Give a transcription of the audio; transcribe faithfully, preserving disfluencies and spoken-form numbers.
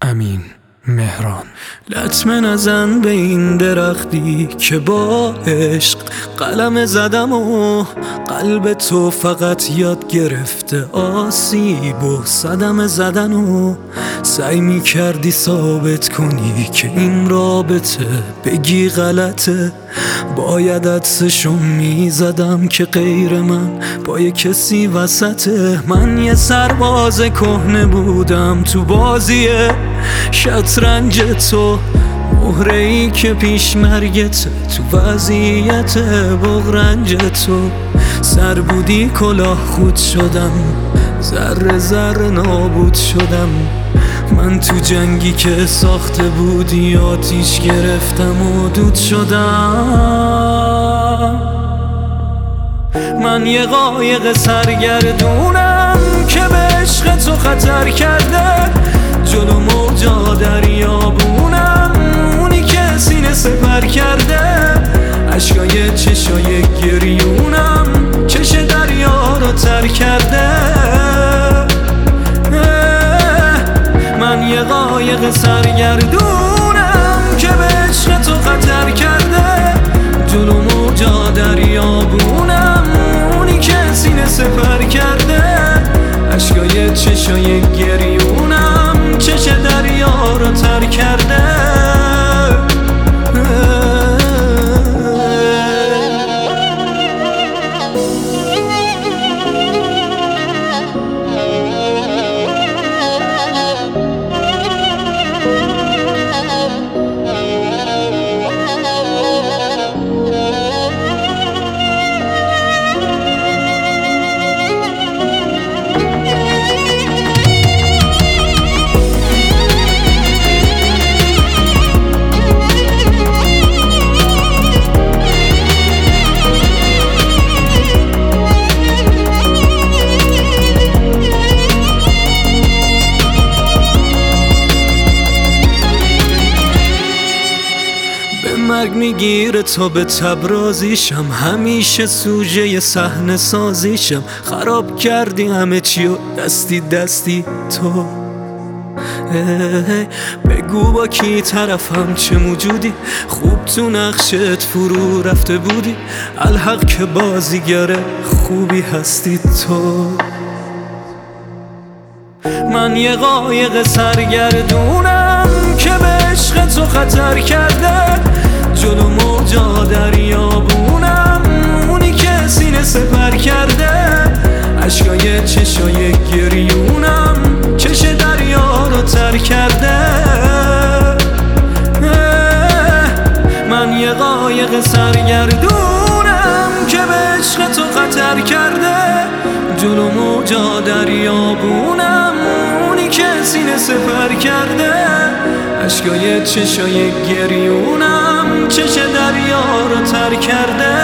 امین مهران. لطمه نزن به این درختی که با عشق قلم زدم و قلب تو فقط یاد گرفته آسیب و صدمه زدن و سعی می کردی ثابت کنی که این رابطه بگی غلطه. باید عدسشو می زدم که غیر من با یه کسی وسطه. من یه سرباز کهنه بودم تو بازی شطرنج تو، مهره ای که پیش مرگت تو وضعیت بغرنج تو. سر بودی کلاه خود شدم، ذره ذره نابود شدم. من تو جنگی که ساخته بودی آتیش گرفتم و دود شدم. من یه قایق سرگردونم که به عشق تو خطر کرده، جلو موجا دریابونم، اونی که سینه سپر کرده. عشقای چشای گریونم چش دریا رو تر کرده. من یه قایق سرگردونم که به عشق تو خطر کرده، جلو موجا دریابونم، اونی که سینه سپر کرده. عشقای چشای گریونم چش دریا رو تر کرده. مرگ میگیره تا به تبرازیشم، همیشه سوژه صحنه سازیشم. خراب کردی همه چی و دستی دستی تو. بگو با کی طرفم چه موجودی، خوب تو نقشت فرو رفته بودی. الحق که بازیگر خوبی هستی تو. من یه قایق سرگردونم که به عشق تو خطر کرده، جلو موجا دریابونم، اونی که سینه سپر کرده. عشقای چشای گریونم چش دریا رو تر کرده. من یه قایق سرگردونم که به عشق تو خطر کرده، جلو موجا دریابونم، اونی که سینه سپر کرده. عشقای چشای گریونم چش دریا رو تر کرده.